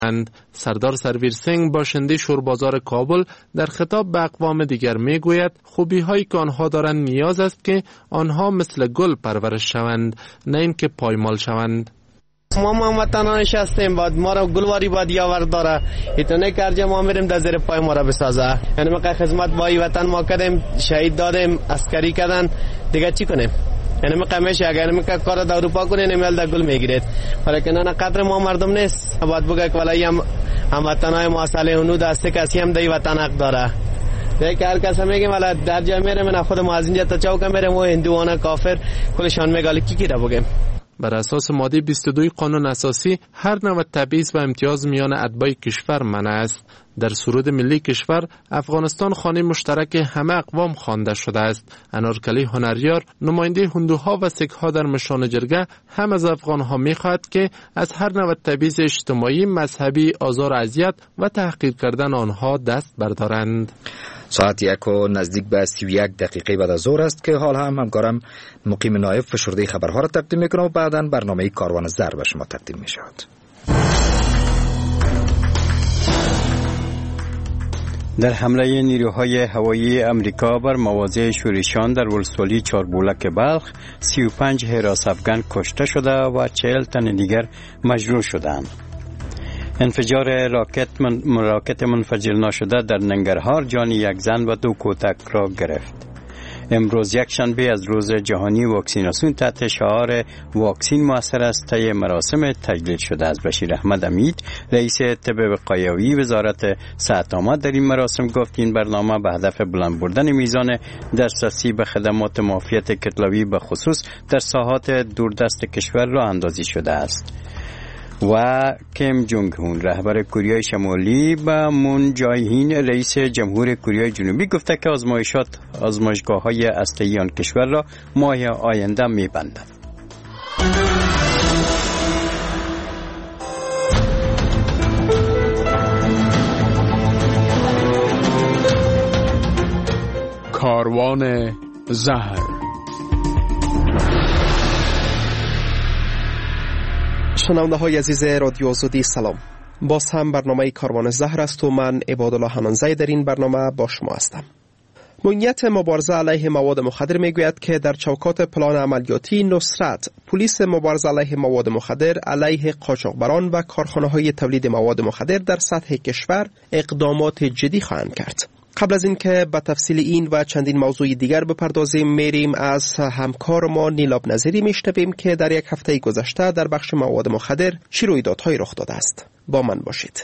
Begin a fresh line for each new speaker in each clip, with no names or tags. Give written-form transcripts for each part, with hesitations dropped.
سردار سرویر سینگ باشنده شوربازار کابل در خطاب به اقوام دیگر می گوید خوبی هایی که آنها دارند نیاز است که آنها مثل گل پرورش شوند، نه اینکه پایمال شوند.
ما وطنانش هستیم، بعد ما را گلواری باید یاور داره، ایتونه کرجه ما میریم در زیر پای ما را بسازه. یعنی ما که خدمت با وطن ما کردیم، شهید دادیم، عسکری کردن، دیگه چی کنیم؟ یعنی ما قمیشه اگر ما کار در اروپا کنیم نمیال در گل میگیرید، ولی که نه قدر ما مردم نیست. باید بگه که ولی هم وطنای ما صالح و نود است، کسی هم در وطن حق داره. دیگه هر کس میگه ولی در جای میره من خود ما از اینجا تا چوک میرم و هندوانه کافر کلشان میگه کی را بگیم.
بر اساس ماده 22 قانون اساسی هر نوع تبعیض و امتیاز میان اتباع کشور منع است. در سرود ملی کشور افغانستان خانه مشترک همه اقوام خوانده شده است. انارکلی هنریار نماینده هندوها و سیک‌ها در مشان جرگه هم از افغانها می‌خواهد که از هر نوع تبعیض اجتماعی، مذهبی، آزار و اذیت و تحقیر کردن آنها دست بردارند.
ساعت 1 و نزدیک به 31 دقیقه بعد از ظهر است که حال هم همکارم مقیم نایب فشرده خبرها را تقدیم میکنم و بعداً برنامه کاروان زر به شما تقدیم می شود.
در حمله نیروهای هوایی امریکا بر مواضع شورشیان در ولسوالی چاربولک بلخ 35 حراس افغان کشته شده و 40 تن دیگر مجروح شدند. انفجار راکت منفجر نشده در ننگرهار جان یک زن و 2 کودک را گرفت. امروز یک شنبه از روز جهانی واکسیناسیون تحت شعار واکسین مؤثر است طی مراسم تجلیل شده است. بشیر احمد امید رئیس طب وقایوی وزارت صحت آمد در این مراسم گفت این برنامه به هدف بلند بردن میزان دسترسی به خدمات معافیت کتلوی به خصوص در ساحات دوردست کشور راه اندازی شده است. و کیم جونگ هون رهبر کره شمالی به مون جای این رئیس جمهور کره جنوبی گفته که آزمایشگاه‌های هسته‌ای آن کشور را ماه آینده می‌بندند.
کاروان زهر.
شنونده های عزیز رادیو آزادی سلام. باز هم برنامه کاروان زهر است و من عبادالله حنانزی در این برنامه با شما هستم. موقعیت مبارزه علیه مواد مخدر میگوید که در چوکات پلان عملیاتی نصرت پلیس مبارزه علیه مواد مخدر علیه قاچاقبران و کارخانه‌های تولید مواد مخدر در سطح کشور اقدامات جدی خواهند کرد. قبل از اینکه به تفصیل این و چندین موضوع دیگر بپردازیم میریم از همکار ما نیلاب نظری میشنویم که در یک هفته گذشته در بخش مواد مخدر چه رویدادهایی رخ داده است. با من باشید.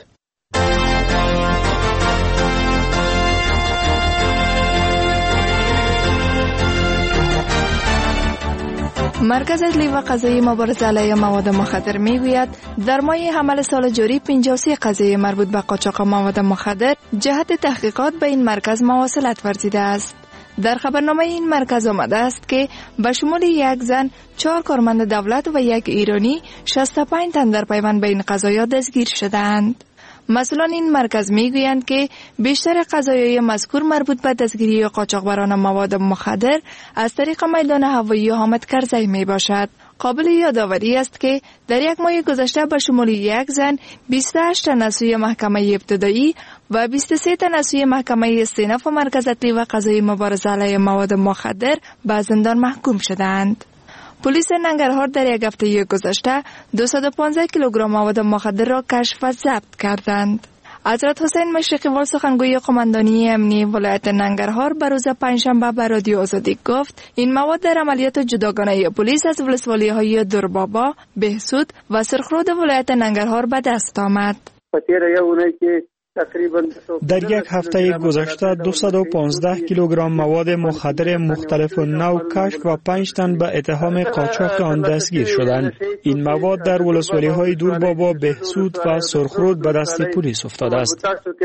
مرکز عدلی و قضایی مبارزه علیه مواد مخدر میگوید در ماه حمل سال جاری 53 قضیه مربوط به قاچاق مواد مخدر جهت تحقیقات به این مرکز مواصلت ورزیده است. در خبرنامه این مرکز آمده است که به شمول یک زن، 4 کارمند دولت و 1 ایرانی 65 تن در پیوند به این قضایا دستگیر شدند. مسئولان این مرکز میگویند که بیشتر قضایای مذکور مربوط به دستگیری قاچاقبران مواد مخدر از طریق میدان هوایی حامد کرزی می باشد. قابل یادآوری است که در یک ماه گذشته به شمول 1 زن 28 تن از سوی محکمه ابتدایی و 23 تن از سوی محکمه استئناف و مرکز عدلی و قضایی مبارزه علیه مواد مخدر به زندان محکوم شدند. پلیس ننگرهار در یک هفته گذشته 215 کیلوگرم مواد مخدر را کشف و ضبط کردند. حضرت حسین مشرقی وال سخنگوی قماندانی امنیتی ولایت ننگرهار به روز پنجشنبه به رادیو آزادی گفت این مواد در عملیات جداگانه پلیس از ولسوالی‌های دربابا، بهسود و سرخرود ولایت ننگرهار به دست آمد.
در یک هفته گذشته 215 کیلوگرم مواد مخدر مختلف نوع کشف و 5 تن به اتهام قاچاق آن دستگیر شدند. این مواد در ولسوالی‌های دوربابا، بهسود و سرخرود به دست پلیس افتاده است.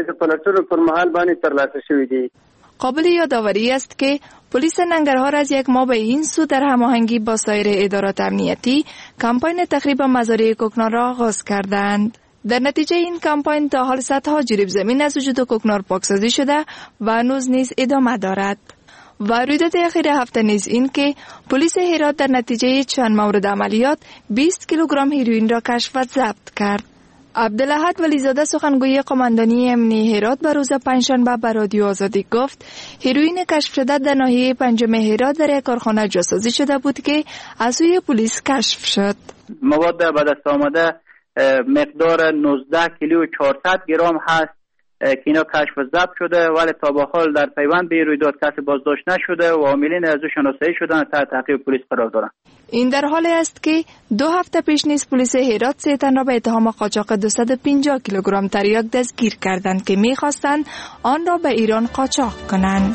قابل یادآوری است که پلیس ننگرهار از یک ماه به این سو در هماهنگی با سایر ادارات امنیتی کمپاین تخریب مزارع کوکنار را آغاز کردند. در نتیجه این کمپاین تا حال صدها جریب زمین از وجود کوکنار پاکسازی شده و هنوز نیز ادامه دارد. و رویداد اخیر هفته نیز این که پلیس هرات در نتیجه چند مورد عملیات 20 کیلوگرم هیروئین را کشف و ضبط کرد. عبدالاحد ولیزاده سخنگوی قماندانی امنی هرات به روز پنجشنبه به رادیو آزادی گفت هروئین کشف شده در ناحیه پنجم هرات در یک کارخانه جاسازی شده بود که از سوی پلیس کشف شد.
مواد به دست آمده مقدار 19 کیلو و 400 گرم هست که اینا کشف و ضبط شده، ولی تا به حال در پیوند به رویداد کسی بازداشت نشده و عاملین از او شناسایی شدن تحت تعقیب پلیس قرار دارند.
این در حالی است که 2 هفته پیش نیز پلیس هرات 3 تن را به اتهام قاچاق 250 کیلوگرم تریاک دستگیر کردند که می‌خواستند آن را به ایران قاچاق کنند.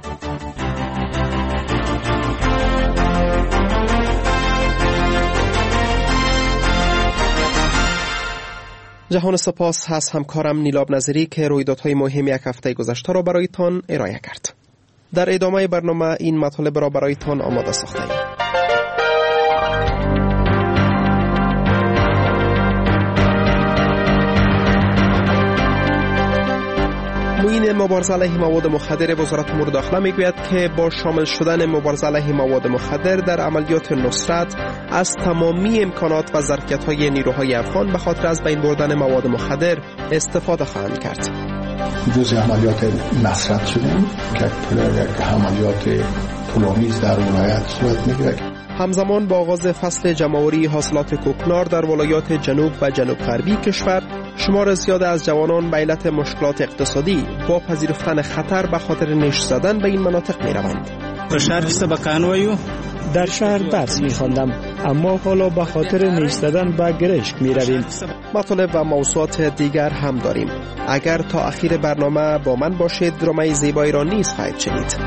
جهان سپاس از همکارم نیلاب نظری که رویدادهای مهم یک هفته گذشته را برایتان ارائه کرد. در ادامه برنامه این مطالب را برایتان آماده ساخته‌ایم. معین مبارزه علیه مواد مخدر وزارت امور داخله میگوید که با شامل شدن مبارزه علیه مواد مخدر در عملیات نصرت از تمامی امکانات و ظرفیت‌های نیروهای افغان به خاطر از بین بردن مواد مخدر استفاده خواهند کرد.
جزء عملیات نصرت شدیم که یک عملیات طولانی در ولایت صورت میگیرد.
همزمان با آغاز فصل جمع‌آوری حاصلات کوکنار در ولایات جنوب و جنوب غربی کشور، شمار زیاد از جوانان به علت مشکلات اقتصادی با پذیرفتن خطر به خاطر نش زدن به این مناطق می روند.
در شهر درس می خواندم، اما حالا به خاطر نش زدن به گرشک می رویم.
مطالب و موضوعات دیگر هم داریم. اگر تا اخیر برنامه با من باشید، درامه زیبایی را نیز خواهید شنید.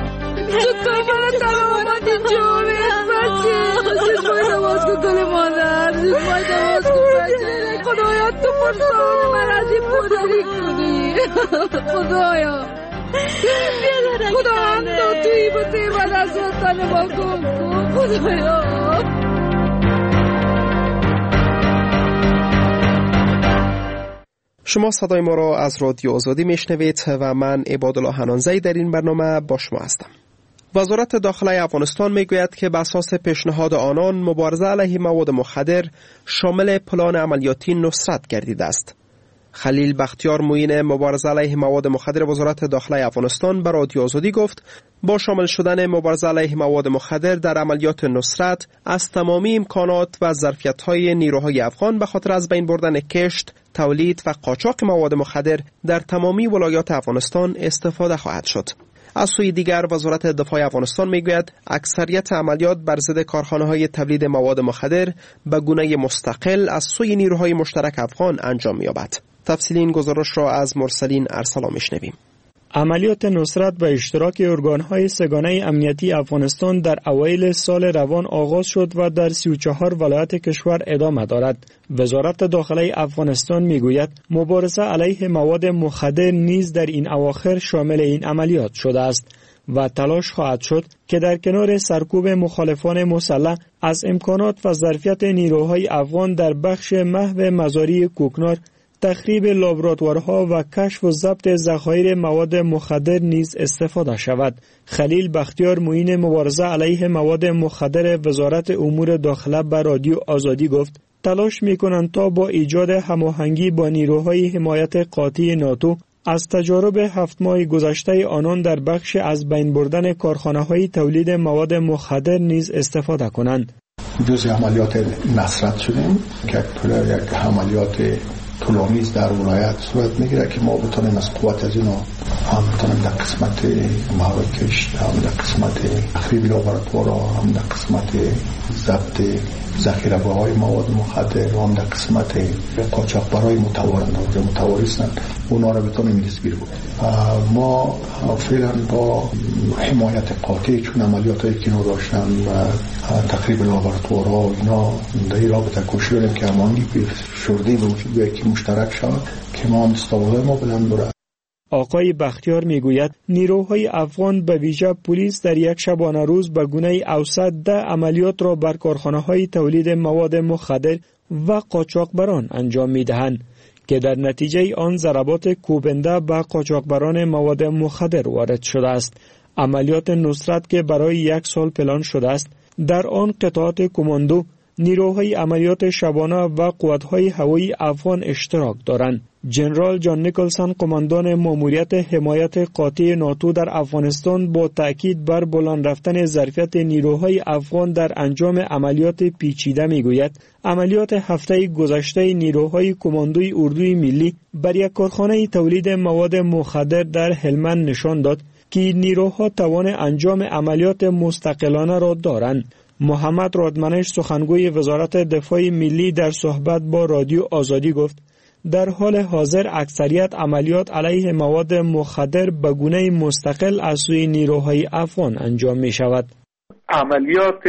خدایا تو پرسان من از این پدری کنی. خدایا خدا هم دا توی بطه من از وطن ما کن. خدایا
شما صدای ما را از رادیو آزادی میشنوید و من عبادالله حنانزی در این برنامه با شما هستم. وزارت داخله افغانستان میگوید که بر اساس پیشنهاد آنان مبارزه علیه مواد مخدر شامل پلان عملیاتی نصرت گردیده است. خلیل بختیار معین مبارزه علیه مواد مخدر وزارت داخله افغانستان به رادیو آزادی گفت با شامل شدن مبارزه علیه مواد مخدر در عملیات نصرت از تمامی امکانات و ظرفیت‌های نیروهای افغان به خاطر از بین بردن کشت، تولید و قاچاق مواد مخدر در تمامی ولایات افغانستان استفاده خواهد شد. از سوی دیگر وزارت دفاع افغانستان میگوید اکثریت عملیات بر ضد کارخانه‌های تولید مواد مخدر به گونه مستقل از سوی نیروهای مشترک افغان انجام می‌یابد. تفصیل این گزارش را از مرسلین ارسلا میشنویم.
عملیات نصرت به اشتراک ارگان‌های سگانه امنیتی افغانستان در اوایل سال روان آغاز شد و در 34 ولایت کشور ادامه دارد. وزارت داخله افغانستان میگوید مبارزه علیه مواد مخدر نیز در این اواخر شامل این عملیات شده است و تلاش خواهد شد که در کنار سرکوب مخالفان مسلح از امکانات و ظرفیت نیروهای افغان در بخش محو مزاری کوکنار، تخریب لابراتوارها و کشف و ضبط ذخایر مواد مخدر نیز استفاده شود. خلیل بختیار معین مبارزه علیه مواد مخدر وزارت امور داخله به رادیو آزادی گفت تلاش می‌کنند تا با ایجاد هماهنگی با نیروهای حمایت قاطع ناتو از تجارب 7 ماه گذشته آنان در بخش از بین بردن کارخانه‌های تولید مواد مخدر نیز استفاده کنند.
جزء عملیات نصرت شدیم که یک عملیات طولانی در ولایت صورت میگیره که ما بتونیم از قوت از اینو هم بتونیم در قسمت مواد کشت، هم در قسمت تخریب لابراتوارها، هم در قسمت ضبط ذخیره‌های مواد مخدر، هم در قسمت قاچاقبرای متواریستند اونا رو بتونیم دستگیر کنیم. ما فعلا با حمایت قاطع چون عملیاتایی که اینا داشتن و تخریب لابراتوارها و اینا در این رابطه کوشش کردیم که هماهنگی شده به وجود بیاید که مشترک شود که ما هم دستاوردهای ما بلند بره.
آقای بختیار میگوید نیروهای افغان به ویژه پلیس در یک شبانه روز به گونه اوسط 10 عملیات را بر کارخانه‌های تولید مواد مخدر و قاچاقبران انجام میدهند که در نتیجه آن ضربات کوبنده به قاچاقبران مواد مخدر وارد شده است. عملیات نصرت که برای 1 سال پلان شده است، در آن قطعات کماندو، نیروهای عملیات شبانه و قوت‌های هوایی افغان اشتراک دارند. جنرال جان نیکلسون قماندان ماموریت حمایت قاطع ناتو در افغانستان با تأکید بر بلند رفتن ظرفیت نیروهای افغان در انجام عملیات پیچیده میگوید عملیات هفته گذشته نیروهای کماندوی اردوی ملی بر یک کارخانه تولید مواد مخدر در هلمند نشان داد که نیروها توان انجام عملیات مستقلانه را دارند. محمد رادمنش سخنگوی وزارت دفاع ملی در صحبت با رادیو آزادی گفت در حال حاضر اکثریت عملیات علیه مواد مخدر به گونه مستقل از سوی نیروهای افغان انجام می شود.
عملیات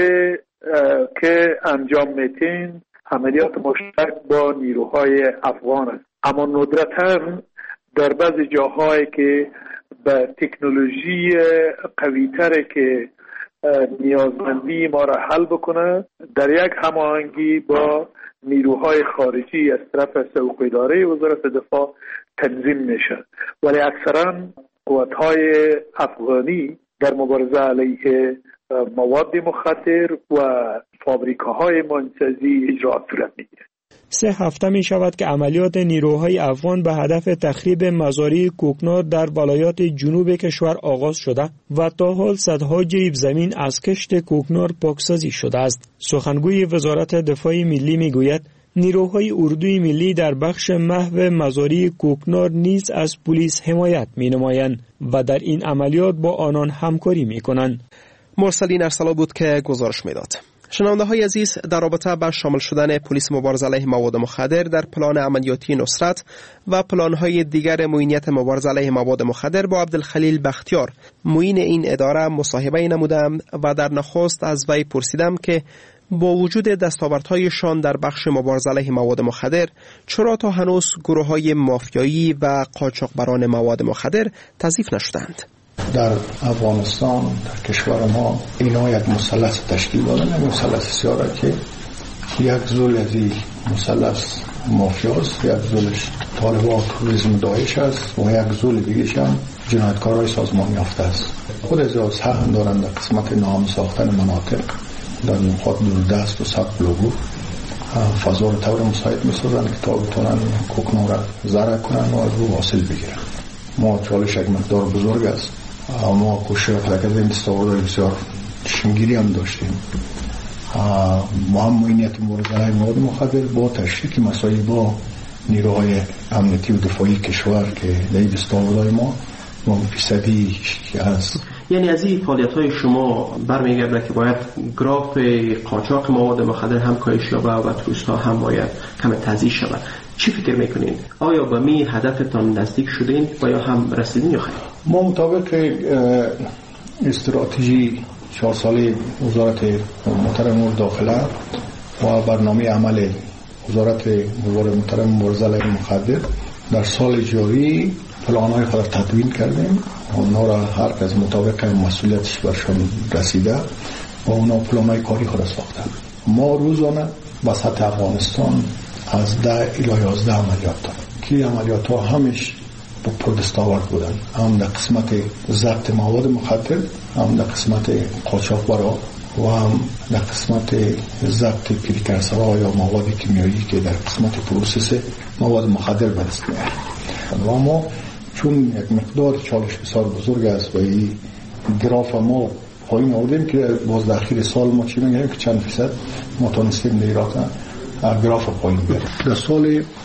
که انجام میتین عملیات مشترک با نیروهای افغان است، اما ندرتاً در بعضی جاهایی که به تکنولوژی قوی‌تر که نیازمندی ما را حل بکنه در یک هماهنگی با نیروهای خارجی از طرف سوق‌اداره وزارت دفاع تنظیم میشه، ولی اکثرا قوت‌های افغانی در مبارزه علیه مواد مخدر و فابریکاهای مانسازی اجرات صورت میگیره.
3 هفته می شود که عملیات نیروهای افغان به هدف تخریب مزارع کوکنار در ولایات جنوب کشور آغاز شده و تا حال صدها جریب زمین از کشت کوکنار پاکسازی شده است. سخنگوی وزارت دفاع ملی می گوید نیروهای اردوی ملی در بخش محو مزارع کوکنار نیز از پلیس حمایت می نمایند و در این عملیات با آنان همکاری می کنند.
مرسلین ارسلا بود که گزارش می داد. شنونده های عزیز، در رابطه با شامل شدن پلیس مبارزه علیه مواد مخدر در پلان عملیاتی نصرت و پلان های دیگر معینیت مبارزه علیه مواد مخدر با عبدالخلیل بختیار معین این اداره مصاحبه نمودم و در نخست از وی پرسیدم که با وجود دستاوردهایشان در بخش مبارزه علیه مواد مخدر چرا تا هنوز گروه‌های مافیایی و قاچاقبران مواد مخدر تضعیف نشدند؟
در افغانستان در کشور ما اینا یک مثلث تشکیل دادن، یک مثلث سیاره که یک زول از این مثلث مافیاست، یک زولش طالبان توریسم داعش است و یک زول دیگه‌ش هم جنایتکارای سازمان یافته است. خود از سهم دارند در قسمت نام ساختن مناطق در نقاط دوردست و سطح لوگو فضا رو طور مساعد می‌سازند که تا بتونن کوکنار را ضرر کنن و از رو حاصل بگیرن. ما چالش یک مقدار بزرگ است، ما کوشش کردیم دستاوردهای بسیار چشمگیری هم داشتیم. ما هم معینیت مبارزه علیه مواد مخدر با تشریک مسائل با نیروهای امنیتی و دفاعی کشور که در دستاوردهای ما فیصدی هست.
یعنی از این فعالیت‌های شما برمیگرده که باید گراف قاچاق مواد مخدر هم کاهش یابه و توریست‌ها هم باید کم تضعیف شود. چی فکر میکنین؟ آیا به می هدفتان نزدیک شدین و یا هم رسیدین یا خیر؟
ما مطابق استراتژی 4 ساله وزارت محترم داخله و برنامه عمل وزارت محترم مبارزه علیه مخدر در سال جاری پلان‌های خود را تدوین کردیم. اونا را هر کس مطابق مسئولیتش برشان رسیده و اونا پلان‌های کاری خود را ساختن. ما روزانه با سطح افغانستان از 10 الی 11 عملیات داریم که عملیات ها همش با پردستاورد بودن، هم در قسمت ضبط مواد مخدر، هم در قسمت قاچاقبرا و هم در قسمت ضبط پریکورسورها یا مواد کیمیایی که در قسمت پروسس مواد مخدر به دست میاد. و ما چون یک مقدار چالش بسیار بزرگ است و این گراف ما پایین آوردیم که باز در اخیر سال ما چی میگیم که چند فیصد ما تونستیم دیرات گراف پایین بیاریم. در سال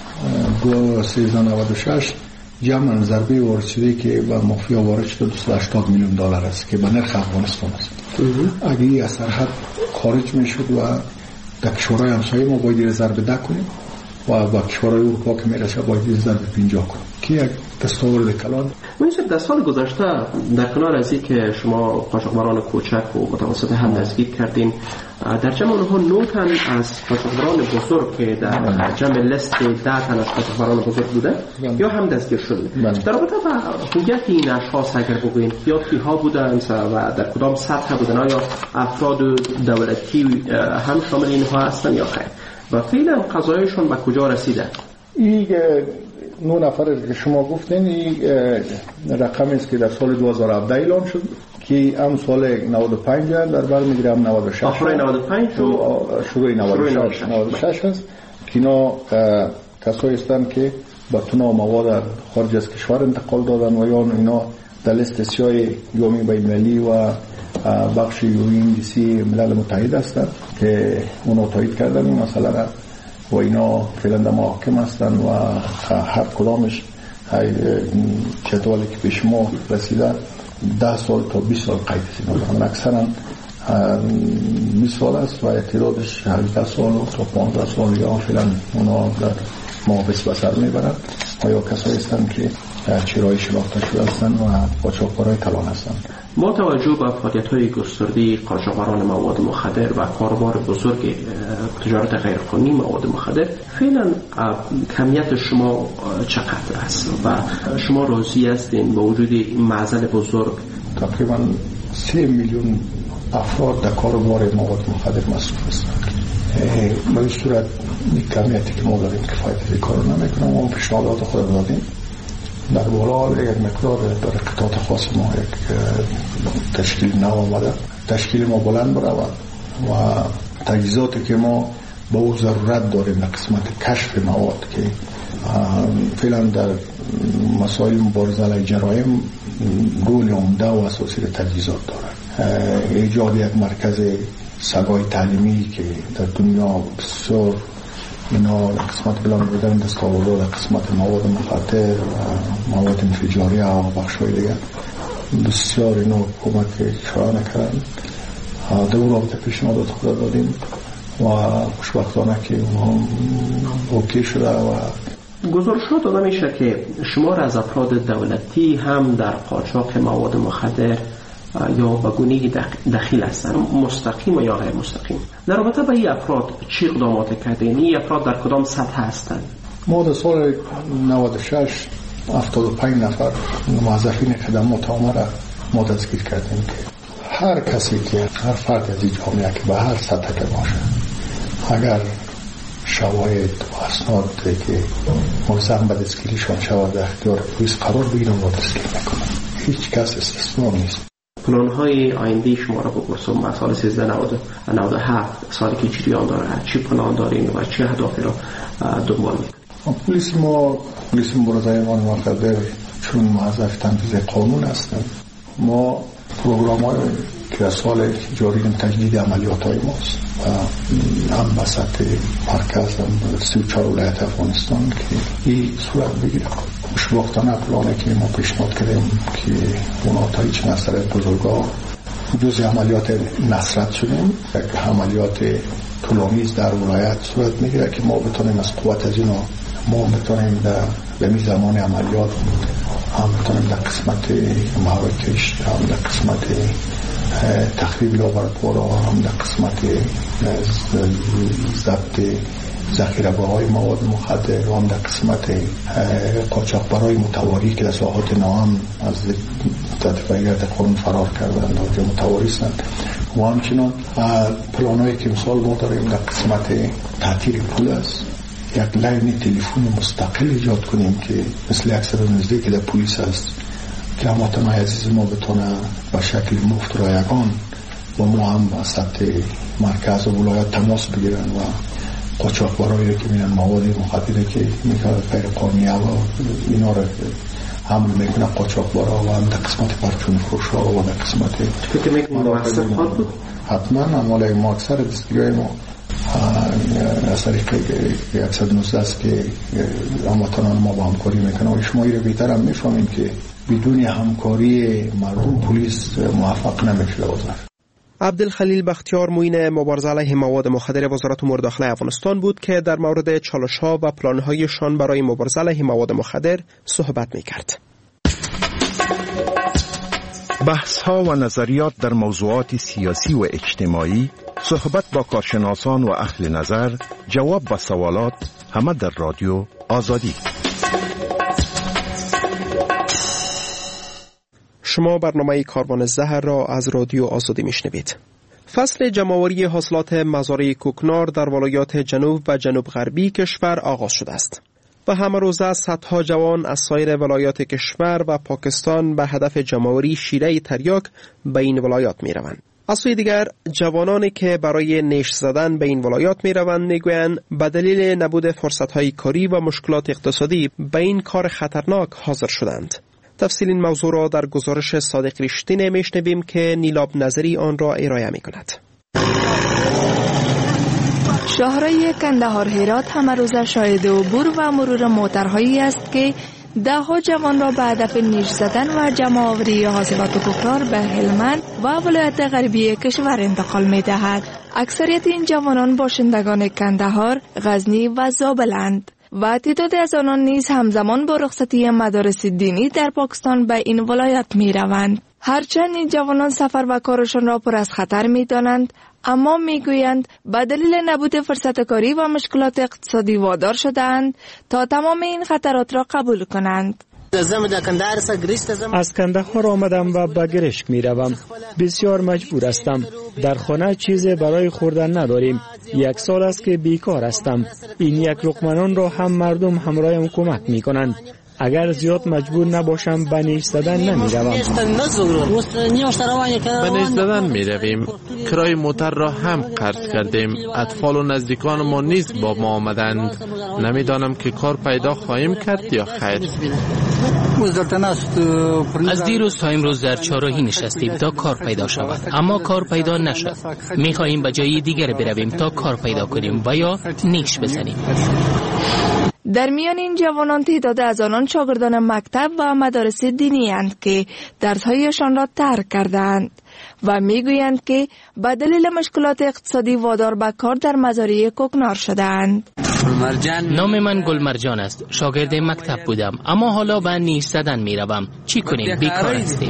1396 جمع ضربه وارد شده که به مافیا وارد شده 280 میلیون دلار است که به نرخ افغانستان است. اگه از سرحد خارج میشد و در کشورهای همسایه ما باید ضربه ده کنیم و با کشورهای اروپا که میرسه باید ضربه 50 کنیم که یک دستاورد کلان.
منصف در سال گذشته در کنار از این که شما قاچاقبران کوچک و متوسط هم نزدیک کردین، در جمع اونها 9 تن از قاچاقبران بزرگ که در جمع لیست 10 تن از قاچاقبران بزرگ بوده یا هم دستگیر شده. در رابطه با هویت این اشخاص اگر بگوییم یا کیها بودن و در کدام سطح بودن، آیا افراد دولتی هم شامل اینها هستن یا خیر و فعلا قضایشون به کجا رسیده؟
این 9 نفر که شما گفتین این رقمی است که در سال 2017 اعلام شد که هم سال 95 در بر میگیره، هم 96
آخر 95
شروع 96 هست که اینا کسایی هستند که با تنها مواد خارج از کشور انتقال دادن و یا اینا در لیست سیاه جامعه بین‌المللی و بخش UNODC ملل متحد هستند که اونا تایید کردن این مسئله را و اینا فعلا در محاکم هستند و هر کدامش جدولی که پیش ما رسیده 10 سال تا 20 سال قید است. اکثرا 20 سال است و اعتراضش 18 سال تا 15 سال یا فعلا اونا در محابس بسر میبرند و یا کسایی هستند که چرایی شناخته شده هستند و قاچاقبرای کلان هستند.
با توجه به فعالیت‌های گسترده قاچاقبران مواد مخدر و کاروبار بزرگ تجارت غیرقانونی مواد مخدر، فعلا کمیت شما چقدر است و شما راضی هستین با وجود این معضل بزرگ؟
تقریبا 3 میلیون افراد در کاروبار مواد مخدر مصروف هستند. به این صورت کمیتی که ما داریم کفایت کار نمیکنه. ما پیشنهادات خود دادیم در بالا یک مقدار در قطعات خاص ما یک تشکیل نو آمده، تشکیل ما بلند برود و تجهیزاتی که ما با او ضرورت داریم در قسمت کشف مواد که فعلا در مسائل مبارزه علیه جرایم رول عمده و اساسی تجهیزات دارد. ایجاد یک مرکز سگای تعلیمی که در دنیا بسیار اینا قسمت بلند بودن دستاوردها در قسمت مواد مخدر و مواد انفجاری و بخش‌های دیگر بسیار اینا حکومت اشاره نکردن. در اون رابطه پیشنهادات خود دادیم و خوشبختانه که اونها اوکی شده و
گزارشات داده میشه که شمار از افراد دولتی هم در قاچاق مواد مخدر یا به گونه‌ای دخیل هستند، مستقیم و یا غیر مستقیم. در رابطه با این افراد چی اقدامات کردین؟ این افراد در کدام سطح هستند؟
ما در سال 96 75 نفر موظفین خدمات عامه را ما دستگیر کردیم که هر کسی که هر فرد از این جامعه که به هر سطح که باشه اگر شواهد و اسناد که ملزم به دستگیریشان شود در اختیار پلیس قرار بگیرن و دستگیر میکنن. هیچ کس استثنا نیست.
پلان‌های آینده شما را بپرسم، از سال 1397 سالی که جریان داره، چی پلان دارین و چه اهدافی را دنبال میکنید؟
پلیس مبارزه مواد مخدر چون موظف تنفیذ قانون هستند، ما پروگرام‌های که از سال جاری تجدید عملیات‌های ماست و هم به سطح مرکز هم 34 ولایت افغانستان که این صورت بگیره. خوشبختانه پلانی که ما پیشنهاد کردیم که اونا تا هیچ نصرت بزرگا جزء عملیات نصرت شدیم، یک عملیات طولانیز در ولایت صورت میگیره که ما بتونیم از قوت از اینا ما بتونیم به می زمان عملیات هم بتونیم در قسمت محرکش، هم در قسمت تخریب لابراتوارها، هم در قسمت ضبط ذخیره‌های مواد مخدر و هم در قسمت قاچاقبرای متواری که در ساحات ناام از تطبیقات قانون فرار کردند و متواری هستند و همچنان پلان‌هایی که مثال ما داریم در قسمت تعطیل پول است، یک لاین تلفن مستقل ایجاد کنیم که مثل اکثر نزدیک که در پلیس است که هموطنان عزیز ما بتونه به شکل مفت رایگان و ما هم با سطح مرکز و ولایت تماس بگیرن و قاچاقبرایی که میرن مواد مخدر که میکنه غیر قانونی و اینا رو حمل میکنه قاچاقبرا و هم در قسمت پرچون فروش‌ها و در قسمت
فکر میکنم موثر خواهد بود.
حتما عمل ما اکثر دستگیری ما از طریق 119 است که هموطنان ما با همکاری میکنه و شما رو بهتر هم میفهمیم که بدون همکاری مردم پلیس موفق نمیشه وظیفه.
عبدالخلیل بختیار معین مبارزه علیه مواد مخدر وزارت امور داخله افغانستان بود که در مورد چالش‌ها و پلان‌هایشان برای مبارزه علیه مواد مخدر صحبت می‌کرد.
بحث‌ها و نظریات در موضوعات سیاسی و اجتماعی، صحبت با کارشناسان و اهل نظر، جواب به سوالات، همه در رادیو آزادی.
شما برنامه کاروان زهر را از رادیو آزادی میشنوید. فصل جمع‌آوری حاصلات مزارع کوکنار در ولایات جنوب و جنوب غربی کشور آغاز شده است. و همه روزه صدها جوان از سایر ولایات کشور و پاکستان به هدف جمع‌آوری شیره تریاک به این ولایات می روند. از سوی دیگر جوانانی که برای نیش زدن به این ولایات می روند می گویند به دلیل نبود فرصت‌های کاری و مشکلات اقتصادی به این کار خطرناک حاضر شدند. تفصیل این موضوع را در گزارش صادق رشتین می شنویم که نیلاب نظری آن را ارائه می کند.
شهرهای کندهار هرات همه روزه شاهد عبور و مرور موترهایی است که دهها جوان را به هدف نیش زدن و جمع آوری حاصلات کوکنار به هلمند و ولایت غربی کشور انتقال می دهد. اکثریت این جوانان باشندگان کندهار، غزنی و زابلند و تعدادی از آنان نیز همزمان با رخصتی مدارس دینی در پاکستان به این ولایت می روند. هرچند این جوانان سفر و کارشان را پر از خطر می دانند، اما می گویند به دلیل نبود فرصت کاری و مشکلات اقتصادی وادار شدند تا تمام این خطرات را قبول کنند.
از کندهار آمدم و به گرشک می روم. بسیار مجبور هستم. در خانه چیز برای خوردن نداریم. 1 سال است که بیکار هستم. این 1 لقمه را هم مردم همراهم کمک می کنند. اگر زیاد مجبور نباشم به نیش زدن نمی روم.
به نیش زدن می رویم. کرای موتر را هم قرض کردیم. اطفال و نزدیکان ما نیز با ما آمدند. نمیدانم که کار پیدا خواهیم کرد یا خیر.
از دیروز تا امروز در چهارراهی نشستیم تا کار پیدا شود، اما کار پیدا نشد. می خواهیم به جای دیگر برویم تا کار پیدا کنیم و یا نیش بزنیم.
در میان این جوانان تعداد از آنان شاگردان مکتب و مدارس دینی اند که درس‌هایشان را ترک کردند و میگویند که به دلیل مشکلات اقتصادی وادار به کار در مزارع کوکنار شدند.
نام من گلمرجان است. شاگرد مکتب بودم، اما حالا به نیش زدن میروم. چی کنیم؟ بیکار هستیم.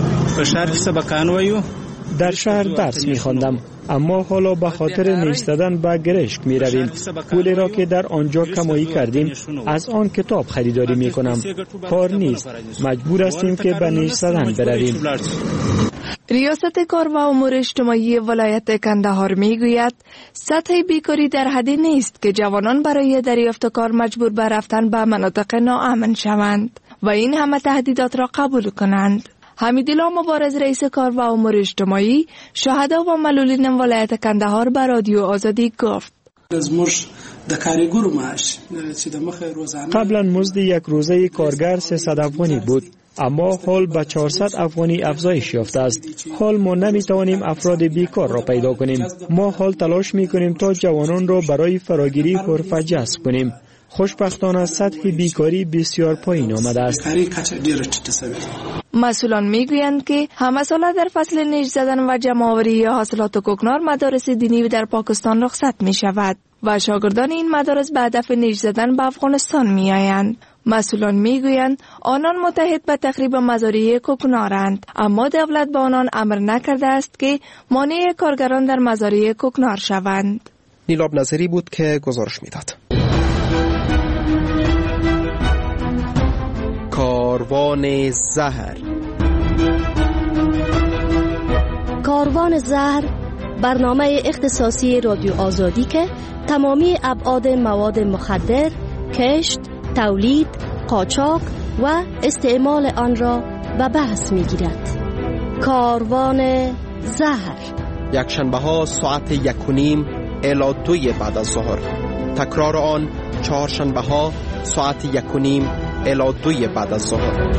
در شهر درس می‌خواندم، اما حالا به خاطر نیش زدن به گرشک می رویم. پولی را که در آنجا کمایی کردیم از آن کتاب خریداری می کنم. کار نیست. مجبور هستیم که به نیش زدن برویم.
ریاست کار و امور اجتماعی ولایت کندهار می گوید سطح بیکاری در حدی نیست که جوانان برای دریافت کار مجبور به رفتن به مناطق ناامن شوند و این همه تهدیدات را قبول کنند. حمیدالله مبارز رئیس کار و امور اجتماعی شهدا و معلولین ولایت کندهار به رادیو آزادی گفت:
قبلا مزد 1 روزه کارگر 300 افغانی بود، اما حال به 400 افغانی افزایش یافته است. حال ما نمیتوانیم افراد بیکار را پیدا کنیم. ما حال تلاش میکنیم تا جوانان را برای فراگیری حرفه جذب کنیم. خوشبختانه سطح بیکاری بسیار پایین آمده است.
مسئولان میگویند که همه ساله در فصل نیش زدن و جمع‌آوری حاصلات کوکنار مدارس دینی در پاکستان رخصت می شود و شاگردان این مدارس به هدف نیش زدن به افغانستان می آیند. مسئولان میگویند آنان متحد به تخریب مزارع کوکنارند، اما دولت به آنان امر نکرده است که مانع کارگران در مزارع کوکنار شوند.
نیلاب نظری بود که گزارش میداد. کاروان زهر.
کاروان زهر برنامه اختصاصی رادیو آزادی که تمامی ابعاد مواد مخدر، کشت، تولید، قاچاق و استعمال آن را به بحث می‌گیرد. کاروان زهر
یکشنبه ها ساعت 1:30 الی 2 بعد از ظهر. تکرار آن چهارشنبه ها ساعت 1:30 الی 2 بعد از ظهر.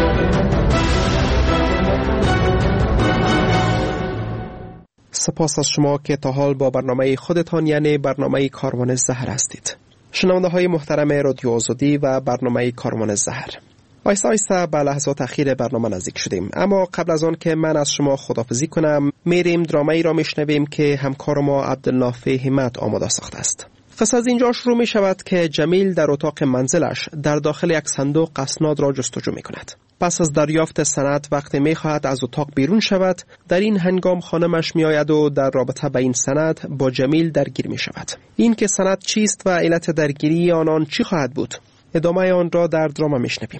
سپاس از شما که تا حال با برنامه خودتان یعنی برنامه کاروان زهر هستید. شنونده های محترم رادیو آزادی و برنامه کاروان زهر، آیسته آیسته به لحظات اخیر برنامه نزدیک شدیم، اما قبل از آن که من از شما خداحافظی کنم میریم درامه‌ای را میشنویم که همکار ما عبدالنافع همت آماده ساخته است. قصه از اینجا شروع می شود که جمیل در اتاق منزلش در داخل یک صندوق اسناد را جستجو می کند. پس از دریافت سند وقتی می خواهد از اتاق بیرون شود، در این هنگام خانمش می آید و در رابطه با این سند با جمیل درگیر می شود. این که سند چیست و علت درگیری آنان چی خواهد بود؟ ادامه آن را در دراما می شنویم.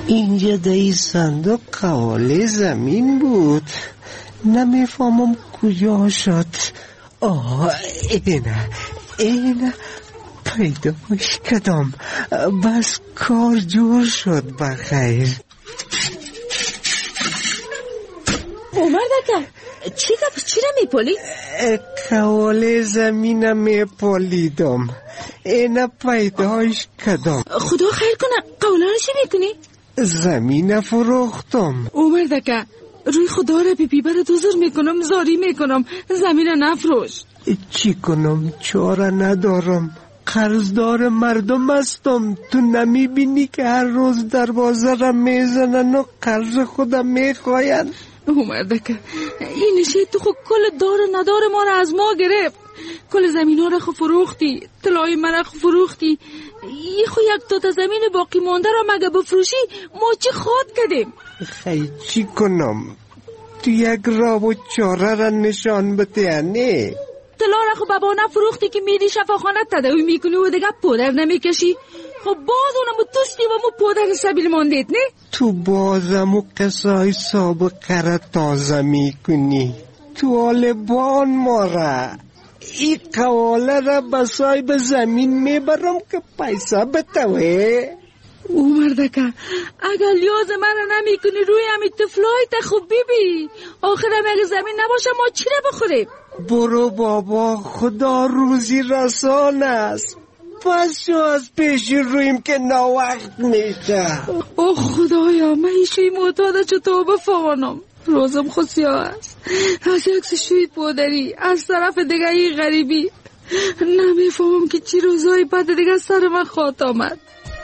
اینجا در این صندوق قواله زمین بود، نمیفهمم کجا شد. اینه پیداش کردم، بس کار جور شد بخیر.
عمر دکه چی را میپولی؟
قواله زمینم میپولیدم، اینه پیداش کردم.
خدا خیر کنه. قواله رو چی میکنی؟
زمین فروختم.
عمر دکه روی خدا را بی بر دوزر میکنم، زاری میکنم، زمین نفروش.
چی کنم؟ چاره ندارم، قرضدار مردم هستم. تو نمیبینی که هر روز دروازه را میزنن و قرض خودم میخواین؟
عمر دکه این شید تو خود کل دار ندار ما را از ما گرفت. کل زمین ها را خود فروختی، طلای من را خود فروختی. یه خود یک تا زمین باقی مانده را مگه بفروشی ما چی خواد کردیم؟
خیلی چی کنم؟ تو یک راه و چاره را نشان بتیانی.
طلا را خود بابا فروختی که میری شفاخانه تداوی میکنی و دیگه پودر نمیکشی. خب باز اونمو توستی و مو پودر سبیل ماندید نه؟
تو بازمو قصای سابقه را تازه میکنی. تو آلبان ماره ای قواله را بسای به زمین میبرم که پیسه بتوه.
عمر دکه اگر لیاز من را نمیکنی روی همی تفلای تا خوب بیبی، آخرم اگه زمین نباشه ما چی را بخوریم؟
برو بابا، خدا روزی رسان است. پس شو از پیش رویم که ناوقت میشه.
اوه خدایا من ایشوی معتاده چطور بفانم. روزم خسیا است، از یک شوی پودری، از طرف دیگه ای غریبی. نمیفهمم که چی روزای بعد دیگه سر من خواهد آمد.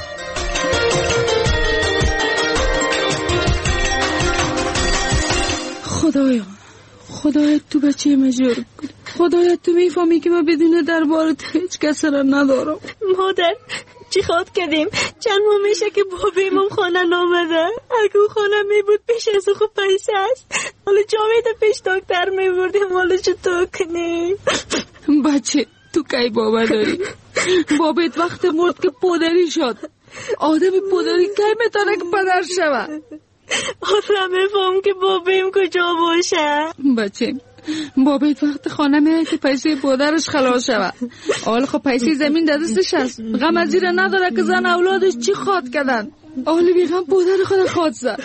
خدایا تو بچه مجبور کنی. خدایا تو میفهمی که من بدون دربار تو هیچ کس را ندارم.
مادر چی خواد کردیم؟ چند ماه میشه که بابیمم خانه نامده. اگه او خانه میبود پیش از او خوب پیسه است. حالا جاوید پیش دکتر میبردیم، حالا چطور کنیم؟
بچه تو کی باور داری؟ بابت وقت مرد که پدری شد. آدم پدری کی میتونه که پدر شود؟
آره میفهم که بابیم کجا باشه.
بچه بابت وقت خانه میره که پیسه پدرش خلاص شود. حالا خب پیسه زمین در دستش هست، غم از زیر نداره که زن اولادش چی خواد کردن. حالا بیغم پدر خود خواد زد.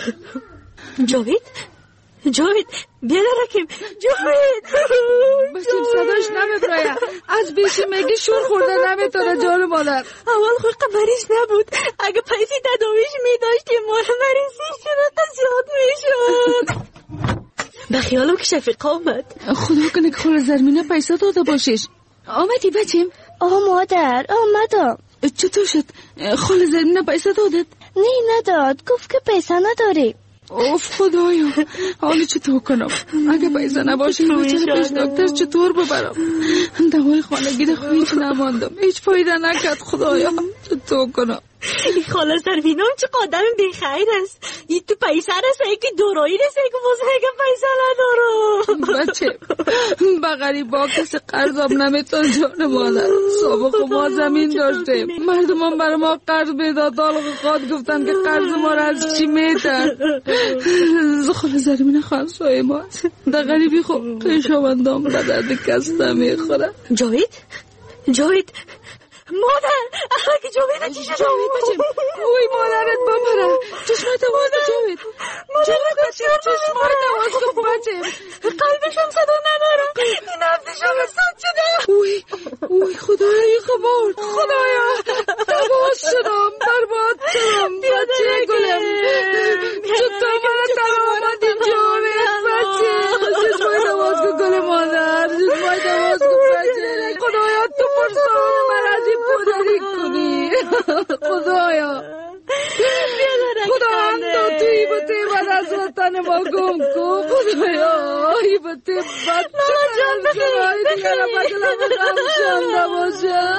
جاوید بیا رکیم. جاوید
بچه صداش نمیبراید، از بیشی میگی شور خورده نمیتونه جان مادر.
اول خود قبریش نبود، اگه پیسی تداویش میداشتیم مال مریضی شده تا زیاد میشد. بخیالم که شفیقه آمد.
خدا کنه که خال زرمینه پیسه داده باشیش. آمدی بچیم؟
مادر آمدم.
چطور شد؟ خال زرمینه پیسه دادت؟
نه نداد، گفت که پیسه نداری.
اوف خدایا حالا چطور کنم؟ اگه پیسه نباشه بچه پیش دکتر چطور ببرم؟ دوای خانگی ده هیچ نماندم، هیچ فایده نکرد. خدایا چطور کنم؟
این خاله زربینم چه قدم بخیر است. این تو پیسه رسه که دورایی رسه که بازه اگه پیسه ندارم.
بچه بغری با کسی قرضم نمیتون جان مادر. سابق ما زمین داشتیم، مردم هم برای ما قرض بیداد دالق خواد گفتن که قرض ما را از چی میتن. خاله زربین خمسای ما در غریبی خب قیشاوندام به درد کس نمیخوره.
جاوید مادر اگه جاوید چی شد؟
جاوید بچه اوی مادرت بپره. چشمای تواز جاوید. جاوید بچه چشمای تواز کن بچه.
قلبشم صدا ندارم، این نفسشم سد شده.
اوی خدایی خبر. خدایا تواز شدم، برباد شدم بچه گلم. چطور من تر آمدی جاوید بچه. چشمای تواز کن گل مادر، چشمای تواز کن بچه. خدایا تو پرسان من از این پدری کنی. خدایا خدا هم تو توی بطه بد از وطن ما گم کن. خدایا ای بطه بد
جان بخیر
دیگر بدلم غم شنده باشه.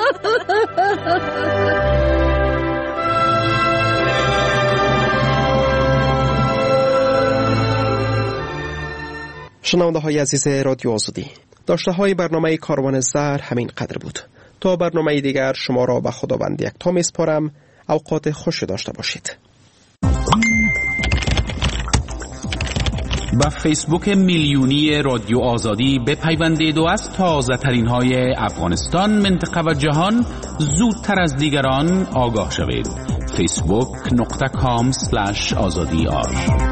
شنونده های عزیز رادیو آزادی، داشته های برنامه کاروان زهر همین قدر بود. تا برنامه دیگر شما را به خداوند یکتا میسپارم. اوقات خوش داشته باشید.
به فیسبوک میلیونی رادیو آزادی بپیوندید و از تازه ترین های افغانستان، منطقه و جهان زودتر از دیگران آگاه شوید. facebook.com/azadi